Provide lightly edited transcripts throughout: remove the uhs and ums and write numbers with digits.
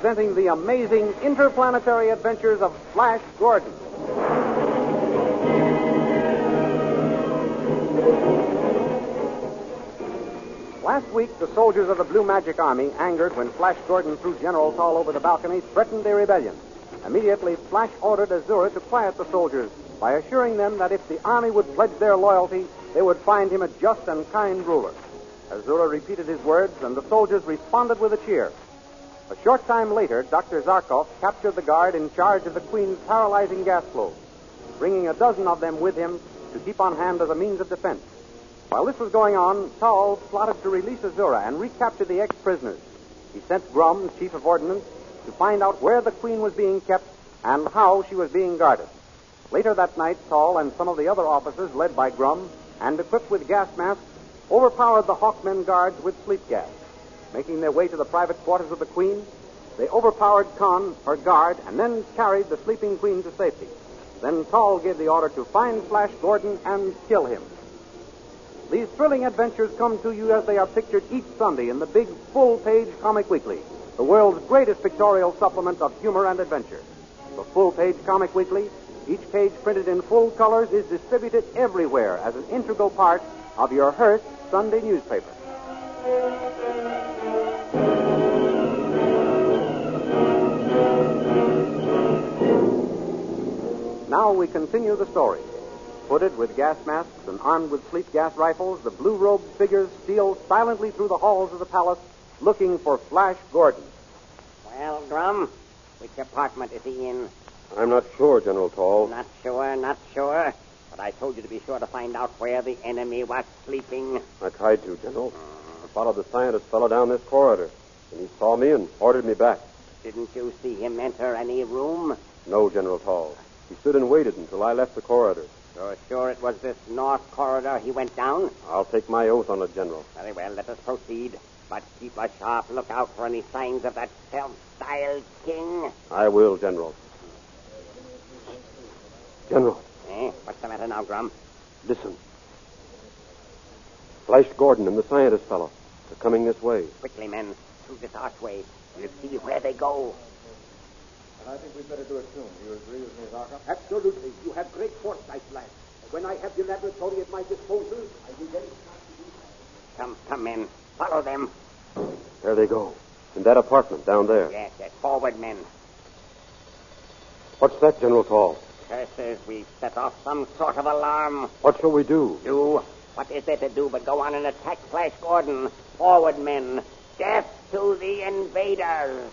presenting the amazing interplanetary adventures of Flash Gordon. Last week, the soldiers of the Blue Magic Army, angered when Flash Gordon threw General Tall over the balcony, threatened a rebellion. Immediately, Flash ordered Azura to quiet the soldiers by assuring them that if the army would pledge their loyalty, they would find him a just and kind ruler. Azura repeated his words, and the soldiers responded with a cheer. A short time later, Dr. Zarkov captured the guard in charge of the Queen's paralyzing gas flow, bringing a dozen of them with him to keep on hand as a means of defense. While this was going on, Tall plotted to release Azura and recapture the ex-prisoners. He sent Grum, chief of ordnance, to find out where the Queen was being kept and how she was being guarded. Later that night, Tall and some of the other officers, led by Grum and equipped with gas masks, overpowered the Hawkmen guards with sleep gas. Making their way to the private quarters of the Queen, they overpowered Khan, her guard, and then carried the sleeping Queen to safety. Then Tall gave the order to find Flash Gordon and kill him. These thrilling adventures come to you as they are pictured each Sunday in the big full-page Comic Weekly, the world's greatest pictorial supplement of humor and adventure. The full-page Comic Weekly, each page printed in full colors, is distributed everywhere as an integral part of your Hearst Sunday newspaper. Now we continue the story. Hooded with gas masks and armed with sleep gas rifles, the blue-robed figures steal silently through the halls of the palace, looking for Flash Gordon. Well, Grum, which apartment is he in? I'm not sure, General Tall. Not sure. But I told you to be sure to find out where the enemy was sleeping. I tried to, General. I followed the scientist fellow down this corridor, and he saw me and ordered me back. Didn't you see him enter any room? No, General Tall. He stood and waited until I left the corridor. You're sure it was this north corridor he went down? I'll take my oath on it, General. Very well, let us proceed. But keep a sharp lookout for any signs of that self-styled king. I will, General. General. What's the matter now, Grum? Listen. Flash Gordon and the scientist fellow are coming this way. Quickly, men. Through this archway. We'll see where they go. I think we'd better do it soon. Do you agree with me, Zarkov? Absolutely. You have great foresight, Flash. When I have the laboratory at my disposal, I will then start to do that. Come, men. Follow them. There they go. In that apartment down there. Yes. Forward, men. What's that, General Tall? Curses, we've set off some sort of alarm. What shall we do? Do? What is there to do but go on and attack Flash Gordon? Forward, men. Death to the invaders.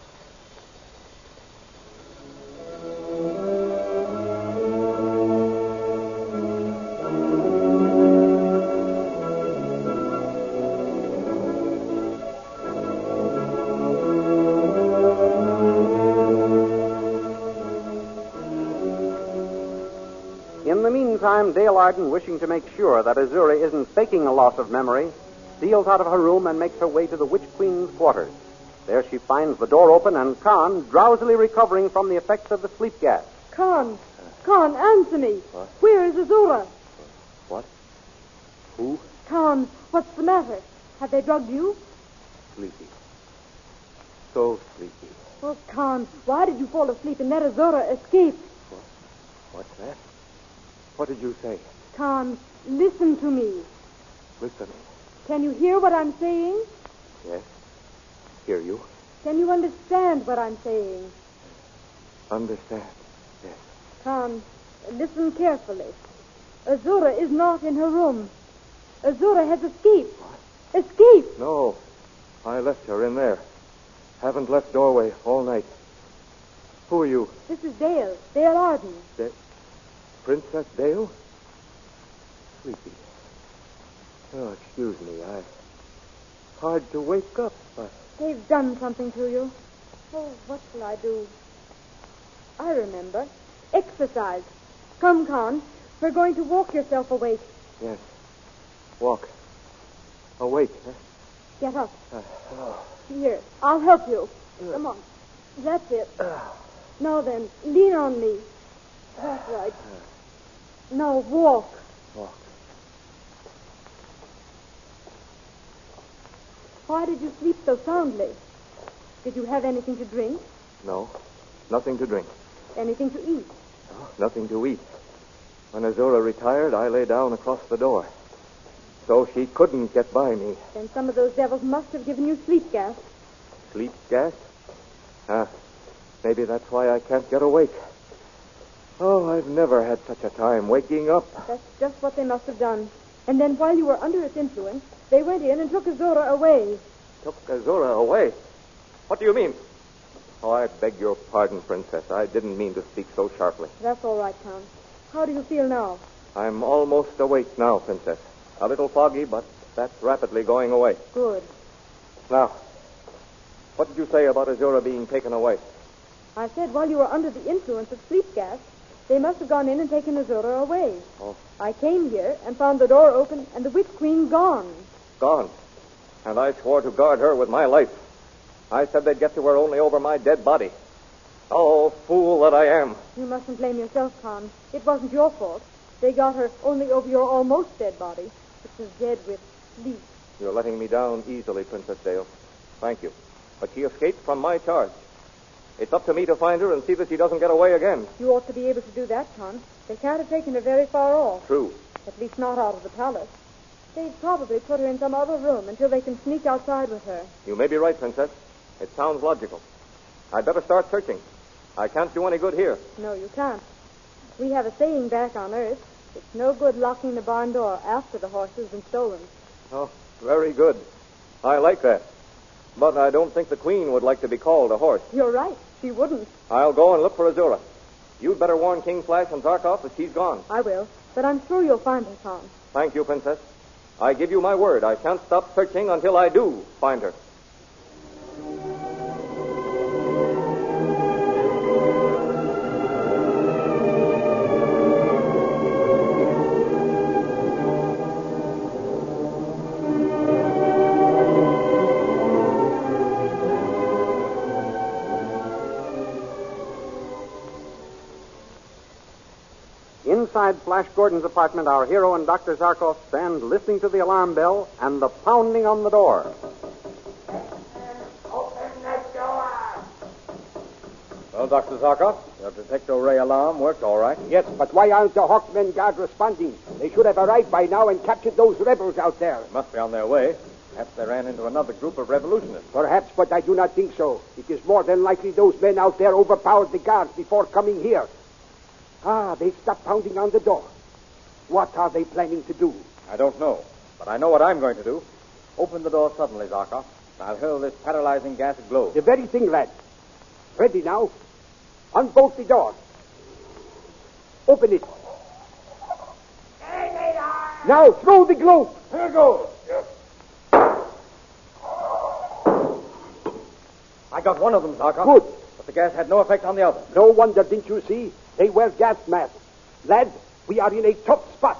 In the meantime, Dale Arden, wishing to make sure that Azura isn't faking a loss of memory, steals out of her room and makes her way to the Witch Queen's quarters. There she finds the door open and Khan drowsily recovering from the effects of the sleep gas. Khan, answer me. What? Where is Azura? What? Who? Khan, what's the matter? Have they drugged you? Sleepy. So sleepy. Oh, Khan, why did you fall asleep and let Azura escape? What's that? What did you say? Khan, listen to me. Listening. Can you hear what I'm saying? Yes. Hear you. Can you understand what I'm saying? Understand. Yes. Khan, listen carefully. Azura is not in her room. Azura has escaped. What? Escaped. No. I left her in there. Haven't left doorway all night. Who are you? This is Dale Arden. Princess Dale? Sleepy. Oh, excuse me. Hard to wake up. They've done something to you. Oh, what shall I do? I remember. Exercise. Come, Khan. We're going to walk yourself awake. Yes. Walk. Awake, huh? Get up. Here, I'll help you. Come on. That's it. Now then, lean on me. That's right. Now walk. Walk. Why did you sleep so soundly? Did you have anything to drink? No, nothing to drink. Anything to eat? Nothing to eat. When Azura retired, I lay down across the door. So she couldn't get by me. Then some of those devils must have given you sleep gas. Sleep gas? Maybe that's why I can't get awake. Oh, I've never had such a time waking up. That's just what they must have done. And then while you were under its influence, they went in and took Azura away. Took Azura away? What do you mean? Oh, I beg your pardon, Princess. I didn't mean to speak so sharply. That's all right, Count. How do you feel now? I'm almost awake now, Princess. A little foggy, but that's rapidly going away. Good. Now, what did you say about Azura being taken away? I said while you were under the influence of sleep gas, they must have gone in and taken Azura away. Oh. I came here and found the door open and the Witch Queen gone. Gone. And I swore to guard her with my life. I said they'd get to her only over my dead body. Oh, fool that I am. You mustn't blame yourself, Con. It wasn't your fault. They got her only over your almost dead body, which was dead with sleep. You're letting me down easily, Princess Dale. Thank you. But she escaped from my charge. It's up to me to find her and see that she doesn't get away again. You ought to be able to do that, Con. They can't have taken her very far off. True. At least not out of the palace. They'd probably put her in some other room until they can sneak outside with her. You may be right, Princess. It sounds logical. I'd better start searching. I can't do any good here. No, you can't. We have a saying back on Earth. It's no good locking the barn door after the horse has been stolen. Oh, very good. I like that. But I don't think the Queen would like to be called a horse. You're right. She wouldn't. I'll go and look for Azura. You'd better warn King Flash and Zarkov that she's gone. I will. But I'm sure you'll find her, Tom. Thank you, Princess. I give you my word. I can't stop searching until I do find her. Inside Flash Gordon's apartment, our hero and Dr. Zarkov stand listening to the alarm bell and the pounding on the door. Open the door. Well, Dr. Zarkov, your detector ray alarm worked all right. Yes, but why aren't the Hawkmen Guard responding? They should have arrived by now and captured those rebels out there. They must be on their way. Perhaps they ran into another group of revolutionists. Perhaps, but I do not think so. It is more than likely those men out there overpowered the guards before coming here. They stopped pounding on the door. What are they planning to do? I don't know, but I know what I'm going to do. Open the door suddenly, Zarkov. I'll hurl this paralyzing gas at Globe. The very thing, lad. Ready now. Unbolt the door. Open it. There they are. Now throw the globe. Here goes. I got one of them, Zarkov. Good. But the gas had no effect on the other. No wonder, didn't you see? They wear gas masks. Lad, we are in a tough spot.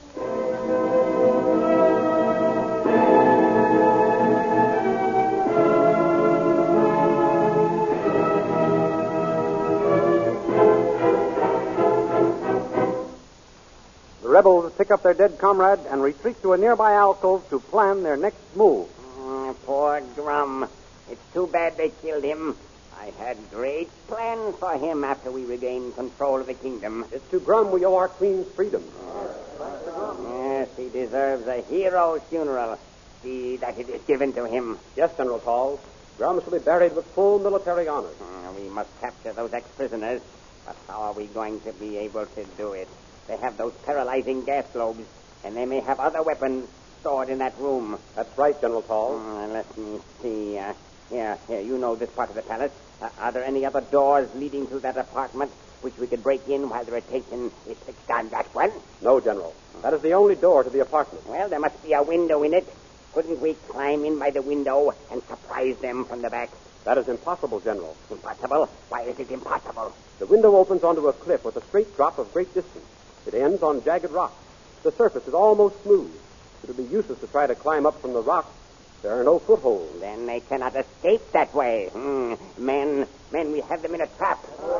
The rebels pick up their dead comrade and retreat to a nearby alcove to plan their next move. Poor Grum. It's too bad they killed him. I had great plans for him after we regained control of the kingdom. It's to Grum we owe our queen's freedom. Yes, he deserves a hero's funeral. See that it is given to him. Yes, General Paul. Grum shall be buried with full military honors. We must capture those ex-prisoners. But how are we going to be able to do it? They have those paralyzing gas globes, and they may have other weapons stored in that room. That's right, General Paul. Let me see. Here, you know this part of the palace. Are there any other doors leading to that apartment which we could break in while the rotation is fixed on that one? No, General. That is the only door to the apartment. Well, there must be a window in it. Couldn't we climb in by the window and surprise them from the back? That is impossible, General. Impossible? Why is it impossible? The window opens onto a cliff with a straight drop of great distance. It ends on jagged rocks. The surface is almost smooth. It would be useless to try to climb up from the rocks. There are no footholds. Then they cannot escape that way. Men, we have them in a trap.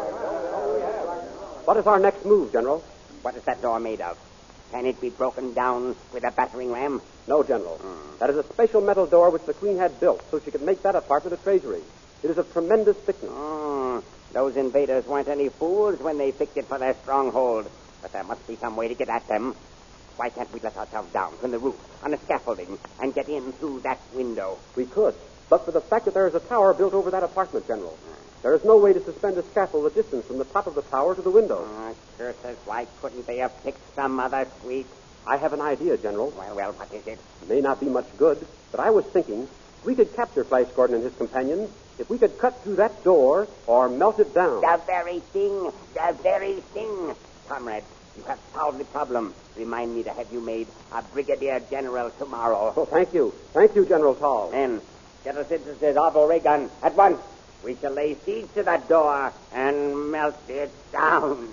What is our next move, General? What is that door made of? Can it be broken down with a battering ram? No, General. That is a special metal door which the Queen had built so she could make that apartment a treasury. It is of tremendous thickness. Those invaders weren't any fools when they picked it for their stronghold. But there must be some way to get at them. Why can't we let ourselves down from the roof on a scaffolding and get in through that window? We could, but for the fact that there is a tower built over that apartment, General. There is no way to suspend a scaffold the distance from the top of the tower to the window. Curses, why couldn't they have picked some other suite? I have an idea, General. Well, what is it? It may not be much good, but I was thinking we could capture Flash Gordon and his companions if we could cut through that door or melt it down. The very thing. Comrade, you have solved the problem. Remind me to have you made a brigadier general tomorrow. Oh, thank you. Thank you, General Tall. Then, get us into this Arbo ray gun at once. We shall lay siege to that door and melt it down.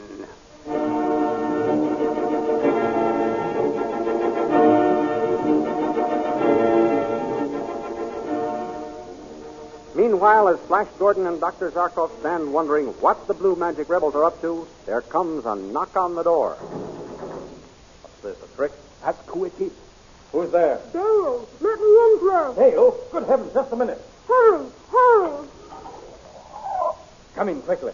Meanwhile, as Flash Gordon and Dr. Zarkov stand wondering what the Blue Magic rebels are up to, there comes a knock on the door. What's this, a trick? Ask who it is. Who's there? Dale, let me in, Flash. Dale? Good heavens, just a minute. Hurry, hurry. Come in quickly.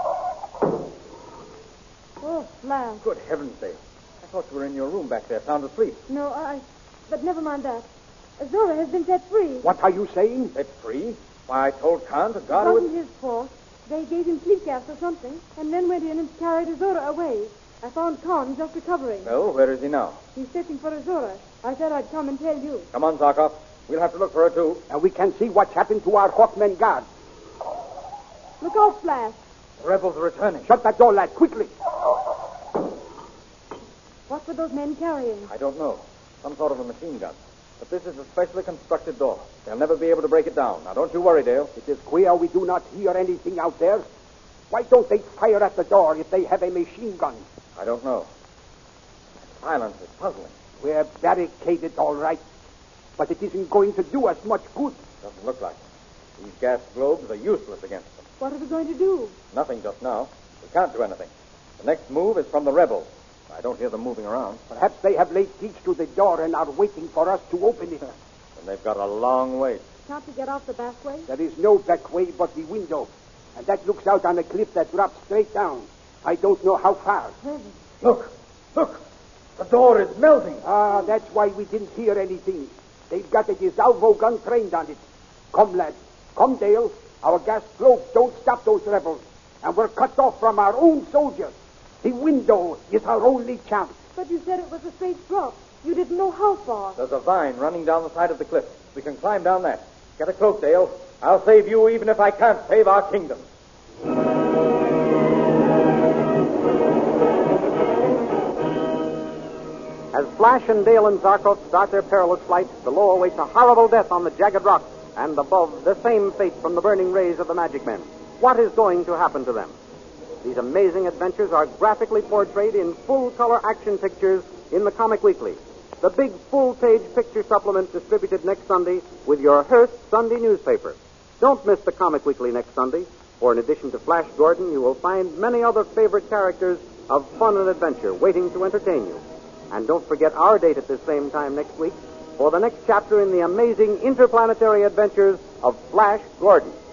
Oh, Flash. Good heavens, Dale. I thought you were in your room back there, sound asleep. No, But never mind that. Zora has been set free. What are you saying? Set free? Why, I told Khan to guard It her wasn't his fault. They gave him sleep gas or something, and then went in and carried Azora away. I found Khan just recovering. Well, where is he now? He's searching for Azora. I said I'd come and tell you. Come on, Zarkov. We'll have to look for her, too. And we can see what's happened to our Hawkmen guard. Look out, Flash. The rebels are returning. Shut that door, lad, quickly. What were those men carrying? I don't know. Some sort of a machine gun. But this is a specially constructed door. They'll never be able to break it down. Now, don't you worry, Dale. It is queer we do not hear anything out there. Why don't they fire at the door if they have a machine gun? I don't know. Silence is puzzling. We're barricaded, all right. But it isn't going to do us much good. Doesn't look like it. These gas globes are useless against them. What are we going to do? Nothing just now. We can't do anything. The next move is from the rebels. I don't hear them moving around. Perhaps they have laid siege to the door and are waiting for us to open it. And they've got a long wait. Can't we get off the back way? There is no back way but the window. And that looks out on a cliff that drops straight down. I don't know how far. Look! Look! The door is melting. Ah, that's why we didn't hear anything. They've got a DeSalvo gun trained on it. Come, lads. Come, Dale. Our gas globes don't stop those rebels. And we're cut off from our own soldiers. The window is our only chance. But you said it was a straight drop. You didn't know how far. There's a vine running down the side of the cliff. We can climb down that. Get a cloak, Dale. I'll save you even if I can't save our kingdom. As Flash and Dale and Zarkov start their perilous flight, below awaits a horrible death on the jagged rock, and above, the same fate from the burning rays of the Magic Men. What is going to happen to them? These amazing adventures are graphically portrayed in full-color action pictures in the Comic Weekly, the big full-page picture supplement distributed next Sunday with your Hearst Sunday newspaper. Don't miss the Comic Weekly next Sunday, for in addition to Flash Gordon, you will find many other favorite characters of fun and adventure waiting to entertain you. And don't forget our date at this same time next week for the next chapter in the amazing interplanetary adventures of Flash Gordon.